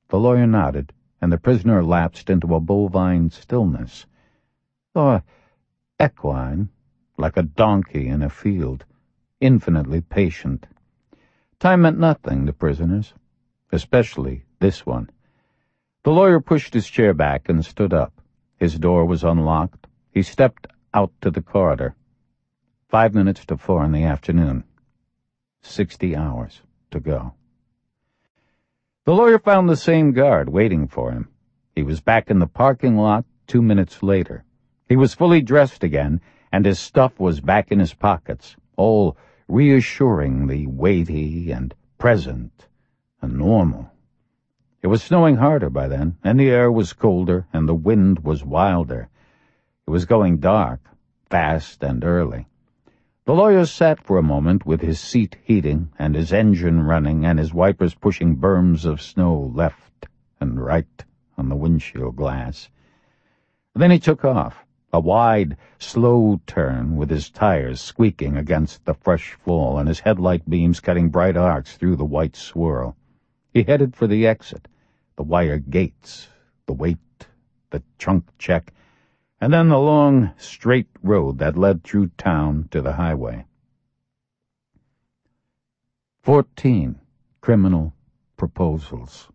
The lawyer nodded, and the prisoner lapsed into a bovine stillness, or equine, like a donkey in a field, infinitely patient. Time meant nothing to prisoners, especially this one. The lawyer pushed his chair back and stood up. His door was unlocked. He stepped out to the corridor. 5 minutes to 4 in the afternoon. 60 hours to go. The lawyer found the same guard waiting for him. He was back in the parking lot 2 minutes later. He was fully dressed again, and his stuff was back in his pockets, all reassuringly weighty and present and normal. It was snowing harder by then, and the air was colder, and the wind was wilder. It was going dark, fast and early. The lawyer sat for a moment with his seat heating and his engine running and his wipers pushing berms of snow left and right on the windshield glass. Then he took off, a wide, slow turn with his tires squeaking against the fresh fall and his headlight beams cutting bright arcs through the white swirl. He headed for the exit, the wire gates, the wait, the trunk check, and then the long, straight road that led through town to the highway. 14 criminal proposals.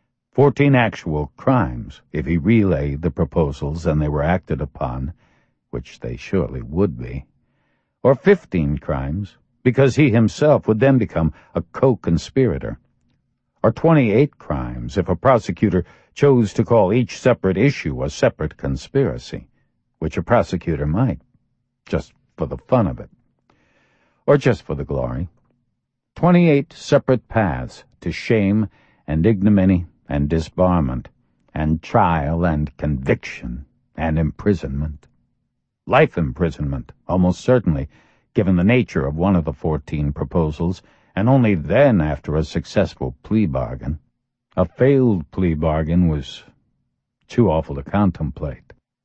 14 actual crimes, if he relayed the proposals and they were acted upon, which they surely would be. Or 15 crimes, because he himself would then become a co-conspirator. Or 28 crimes, if a prosecutor chose to call each separate issue a separate conspiracy, which a prosecutor might, just for the fun of it. Or just for the glory. 28 separate paths to shame and ignominy and disbarment, and trial and conviction and imprisonment. Life imprisonment, almost certainly, given the nature of one of the 14 proposals, and only then after a successful plea bargain. A failed plea bargain was too awful to contemplate.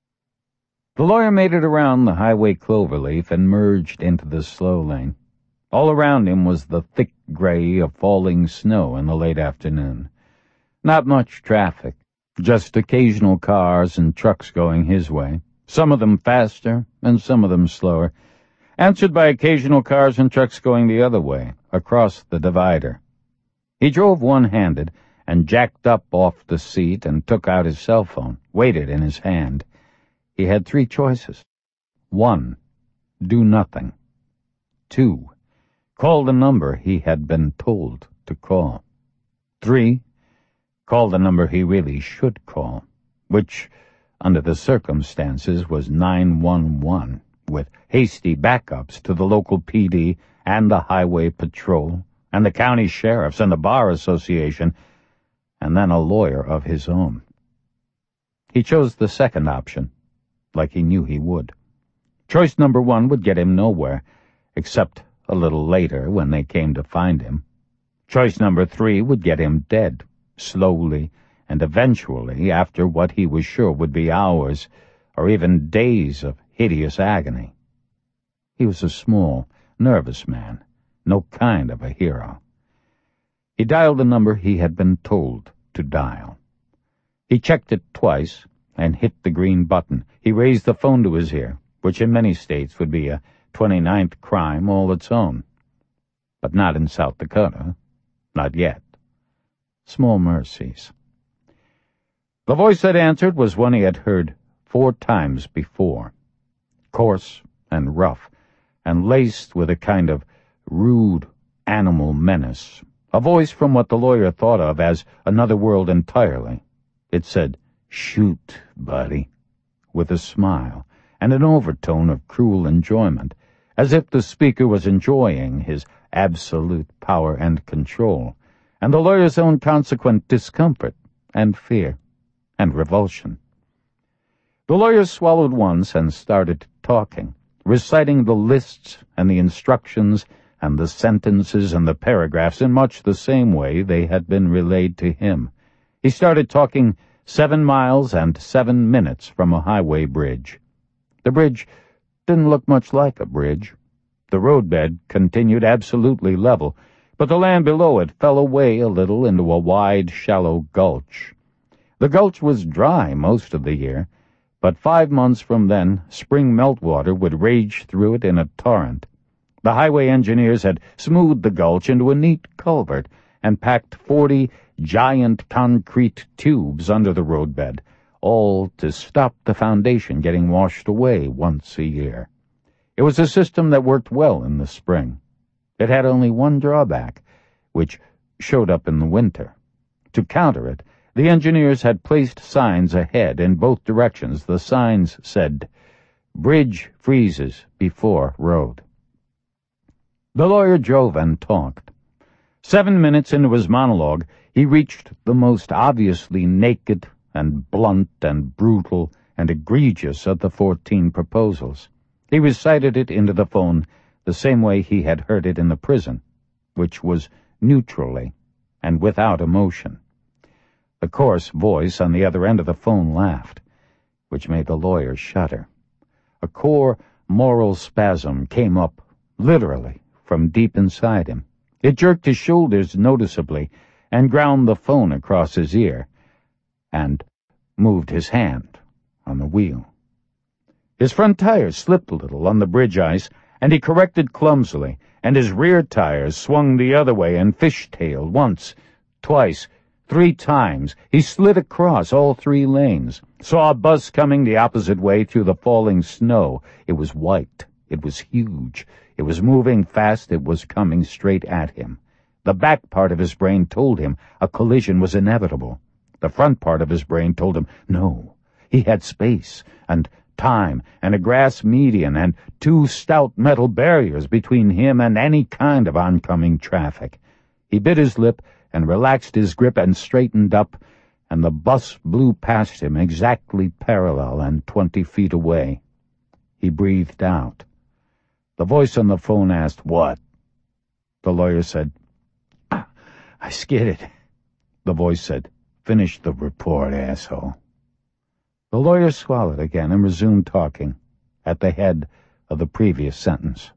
The lawyer made it around the highway cloverleaf and merged into the slow lane. All around him was the thick gray of falling snow in the late afternoon. Not much traffic, just occasional cars and trucks going his way, some of them faster and some of them slower, answered by occasional cars and trucks going the other way, across the divider. He drove one-handed and jacked up off the seat and took out his cell phone, weighted in his hand. He had 3 choices. 1. Do nothing. 2. Call the number he had been told to call. 3. Call the number he really should call, which, under the circumstances, was 911, with hasty backups to the local PD and the highway patrol and the county sheriffs and the bar association, and then a lawyer of his own. He chose the second option, like he knew he would. Choice number 1 would get him nowhere, except a little later when they came to find him. Choice number 3 would get him dead, slowly and eventually, after what he was sure would be hours or even days of hideous agony. He was a small, nervous man, no kind of a hero. He dialed the number he had been told to dial. He checked it twice and hit the green button. He raised the phone to his ear, which in many states would be a 29th crime all its own. But not in South Dakota. Not yet. Small mercies. The voice that answered was one he had heard 4 times before. Coarse and rough, and laced with a kind of rude animal menace. A voice from what the lawyer thought of as another world entirely. It said, "Shoot, buddy," with a smile and an overtone of cruel enjoyment, as if the speaker was enjoying his absolute power and control, and the lawyer's own consequent discomfort and fear and revulsion. The lawyer swallowed once and started talking, reciting the lists and the instructions and the sentences and the paragraphs in much the same way they had been relayed to him. He started talking 7 miles and 7 minutes from a highway bridge. The bridge didn't look much like a bridge. The roadbed continued absolutely level, but the land below it fell away a little into a wide, shallow gulch. The gulch was dry most of the year, but 5 months from then, spring meltwater would rage through it in a torrent. The highway engineers had smoothed the gulch into a neat culvert and packed 40 giant concrete tubes under the roadbed, all to stop the foundation getting washed away once a year. It was a system that worked well in the spring. It had only one drawback, which showed up in the winter. To counter it, the engineers had placed signs ahead in both directions. The signs said, "Bridge freezes before road." The lawyer drove and talked. 7 minutes into his monologue, he reached the most obviously naked and blunt and brutal and egregious of the 14 proposals. He recited it into the phone the same way he had heard it in the prison, which was neutrally and without emotion. The coarse voice on the other end of the phone laughed, which made the lawyer shudder. A core moral spasm came up, literally, from deep inside him. It jerked his shoulders noticeably and ground the phone across his ear, and moved his hand on the wheel. His front tires slipped a little on the bridge ice, and he corrected clumsily, and his rear tires swung the other way and fishtailed once, twice, 3 times. He slid across all 3 lanes, saw a bus coming the opposite way through the falling snow. It was white. It was huge. It was moving fast. It was coming straight at him. The back part of his brain told him a collision was inevitable. The front part of his brain told him no. He had space and time and a grass median and 2 stout metal barriers between him and any kind of oncoming traffic. He bit his lip and relaxed his grip and straightened up, and the bus blew past him exactly parallel and 20 feet away. He breathed out. The voice on the phone asked, "What?" The lawyer said, "I skidded." The voice said, "Finish the report, asshole." The lawyer swallowed again and resumed talking, at the head of the previous sentence.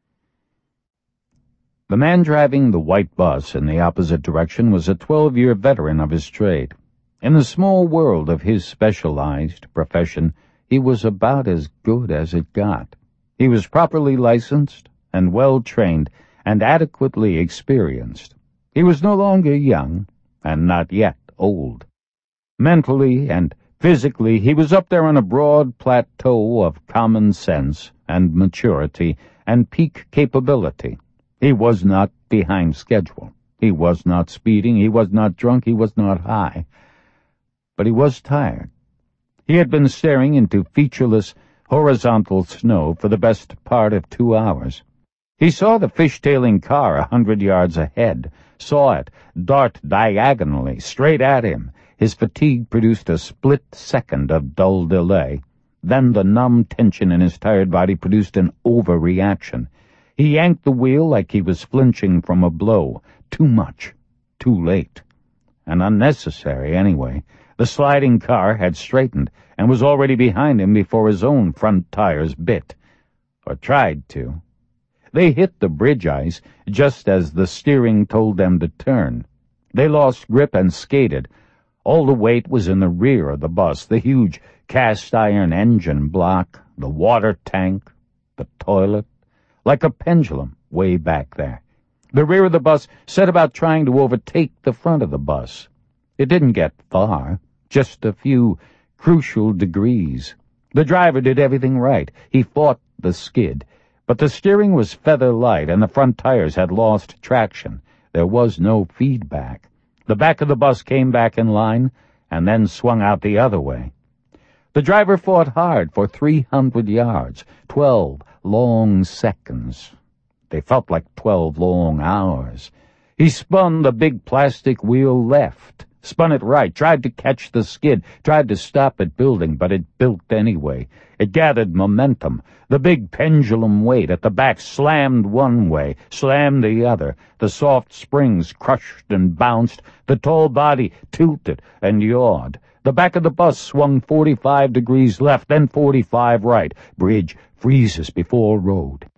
The man driving the white bus in the opposite direction was a 12-year veteran of his trade. In the small world of his specialized profession, he was about as good as it got. He was properly licensed and well-trained and adequately experienced. He was no longer young and not yet old. Mentally and physically, he was up there on a broad plateau of common sense and maturity and peak capability. He was not behind schedule. He was not speeding. He was not drunk. He was not high. But he was tired. He had been staring into featureless, horizontal snow for the best part of 2 hours. He saw the fishtailing car 100 yards ahead, saw it dart diagonally straight at him. His fatigue produced a split second of dull delay. Then the numb tension in his tired body produced an overreaction. He yanked the wheel like he was flinching from a blow. Too much. Too late. And unnecessary, anyway. The sliding car had straightened and was already behind him before his own front tires bit. Or tried to. They hit the bridge ice just as the steering told them to turn. They lost grip and skated. All the weight was in the rear of the bus, the huge cast-iron engine block, the water tank, the toilet, like a pendulum way back there. The rear of the bus set about trying to overtake the front of the bus. It didn't get far, just a few crucial degrees. The driver did everything right. He fought the skid, but the steering was feather light and the front tires had lost traction. There was no feedback. The back of the bus came back in line and then swung out the other way. The driver fought hard for 300 yards, 12 long seconds. They felt like 12 long hours. He spun the big plastic wheel left, spun it right, tried to catch the skid, tried to stop it building, but it built anyway. It gathered momentum. The big pendulum weight at the back slammed one way, slammed the other. The soft springs crushed and bounced. The tall body tilted and yawed. The back of the bus swung 45 degrees left, then 45 right. Bridge freezes before road.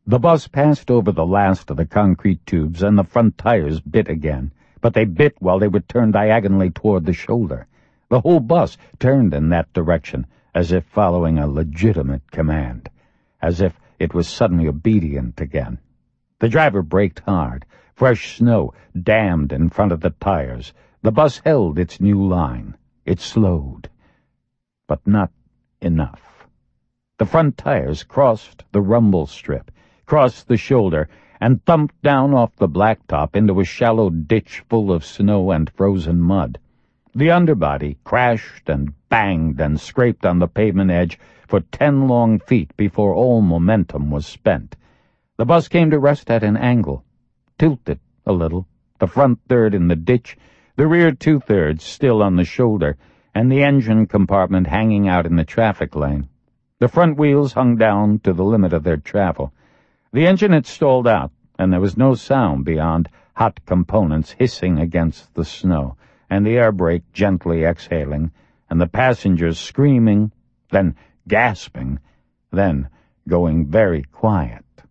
The bus passed over the last of the concrete tubes, and the front tires bit again, but they bit while they were turned diagonally toward the shoulder. The whole bus turned in that direction, as if following a legitimate command, as if it was suddenly obedient again. The driver braked hard. Fresh snow dammed in front of the tires. The bus held its new line. It slowed. But not enough. The front tires crossed the rumble strip, crossed the shoulder, and thumped down off the blacktop into a shallow ditch full of snow and frozen mud. The underbody crashed and banged and scraped on the pavement edge for 10 long feet before all momentum was spent. The bus came to rest at an angle, tilted a little, the front third in the ditch, the rear 2/3 still on the shoulder, and the engine compartment hanging out in the traffic lane. The front wheels hung down to the limit of their travel. The engine had stalled out, and there was no sound beyond hot components hissing against the snow, and the air brake gently exhaling, and the passengers screaming, then gasping, then going very quiet.